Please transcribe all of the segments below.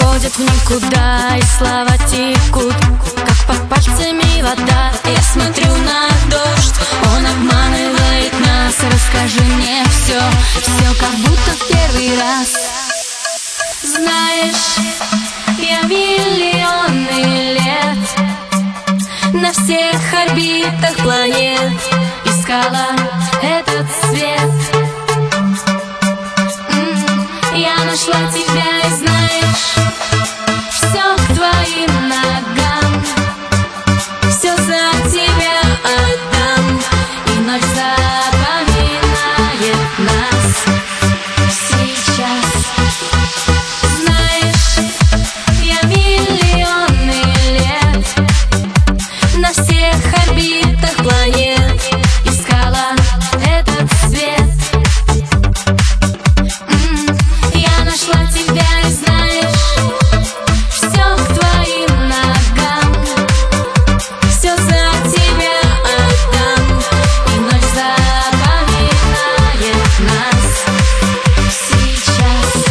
уходят в никуда, и слова текут, как под пальцами вода. Я смотрю на дождь, он обманывает нас. Расскажи мне все, все как будто в первый раз. Знаешь, я миллионы лет на всех орбитах планет искала этот свет. Я нашла тебя, и знаешь, все к твоим ногам, все за тебя отдам, и ночь запоминает нас сейчас. Знаешь, я миллионы лет на всех орбитах планет искала этот свет. Я нашла тебя, и знаешь, все к твоим ногам, все за тебя отдам, и ночь запоминает нас сейчас.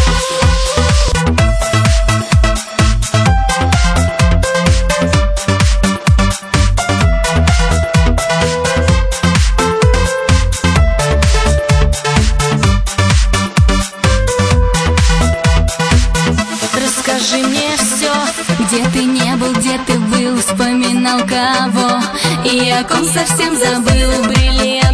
Расскажи мне все, где ты не был, где ты был, вспоминал кого, и о ком совсем забыл. Бриллиант